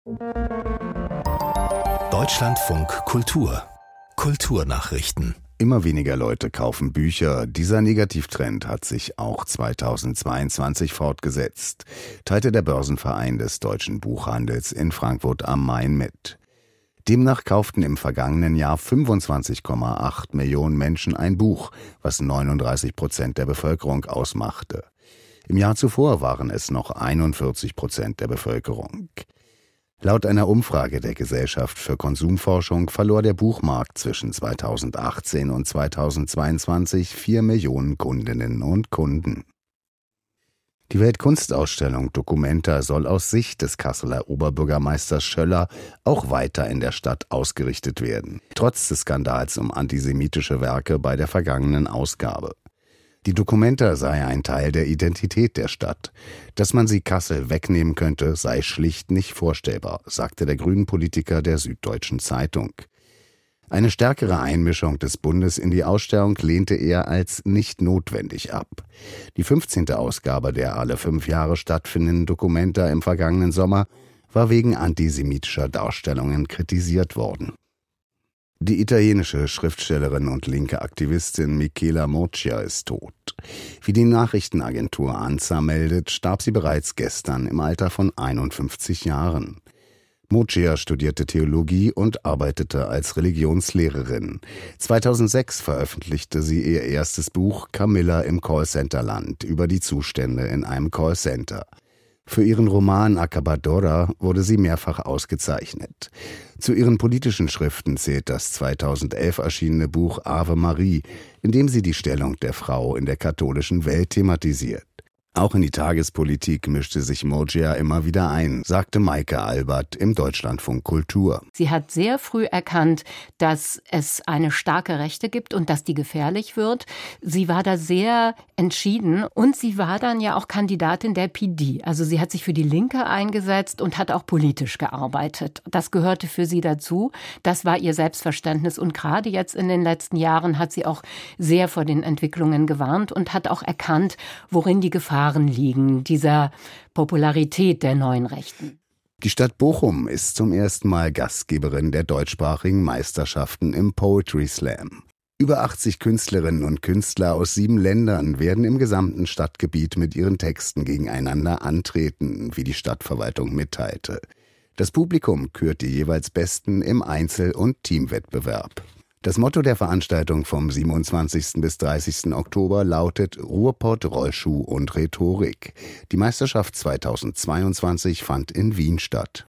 Deutschlandfunk Kultur. Kulturnachrichten. Immer weniger Leute kaufen Bücher. Dieser Negativtrend hat sich auch 2022 fortgesetzt, teilte der Börsenverein des deutschen Buchhandels in Frankfurt am Main mit. Demnach kauften im vergangenen Jahr 25,8 Millionen Menschen ein Buch, was 39% der Bevölkerung ausmachte. Im Jahr zuvor waren es noch 41% der Bevölkerung. Laut einer Umfrage der Gesellschaft für Konsumforschung verlor der Buchmarkt zwischen 2018 und 2022 4 Millionen Kundinnen und Kunden. Die Weltkunstausstellung Documenta soll aus Sicht des Kasseler Oberbürgermeisters Schöller auch weiter in der Stadt ausgerichtet werden, trotz des Skandals um antisemitische Werke bei der vergangenen Ausgabe. Die Documenta sei ein Teil der Identität der Stadt. Dass man sie Kassel wegnehmen könnte, sei schlicht nicht vorstellbar, sagte der Grünen-Politiker der Süddeutschen Zeitung. Eine stärkere Einmischung des Bundes in die Ausstellung lehnte er als nicht notwendig ab. Die 15. Ausgabe der alle 5 Jahre stattfindenden Documenta im vergangenen Sommer war wegen antisemitischer Darstellungen kritisiert worden. Die italienische Schriftstellerin und linke Aktivistin Michela Murcia ist tot. Wie die Nachrichtenagentur ANSA meldet, starb sie bereits gestern im Alter von 51 Jahren. Murcia studierte Theologie und arbeitete als Religionslehrerin. 2006 veröffentlichte sie ihr erstes Buch Camilla im Callcenter-Land über die Zustände in einem Callcenter. Für ihren Roman Acabadora wurde sie mehrfach ausgezeichnet. Zu ihren politischen Schriften zählt das 2011 erschienene Buch Ave Marie, in dem sie die Stellung der Frau in der katholischen Welt thematisiert. Auch in die Tagespolitik mischte sich Murcia immer wieder ein, sagte Maike Albert im Deutschlandfunk Kultur. Sie hat sehr früh erkannt, dass es eine starke Rechte gibt und dass die gefährlich wird. Sie war da sehr entschieden und sie war dann ja auch Kandidatin der PD. Also sie hat sich für die Linke eingesetzt und hat auch politisch gearbeitet. Das gehörte für sie dazu. Das war ihr Selbstverständnis und gerade jetzt in den letzten Jahren hat sie auch sehr vor den Entwicklungen gewarnt und hat auch erkannt, worin die Gefahren liegen, dieser Popularität der neuen Rechten. Die Stadt Bochum ist zum ersten Mal Gastgeberin der deutschsprachigen Meisterschaften im Poetry Slam. Über 80 Künstlerinnen und Künstler aus 7 Ländern werden im gesamten Stadtgebiet mit ihren Texten gegeneinander antreten, wie die Stadtverwaltung mitteilte. Das Publikum kürt die jeweils Besten im Einzel- und Teamwettbewerb. Das Motto der Veranstaltung vom 27. bis 30. Oktober lautet Ruhrpott, Rollschuh und Rhetorik. Die Meisterschaft 2022 fand in Wien statt.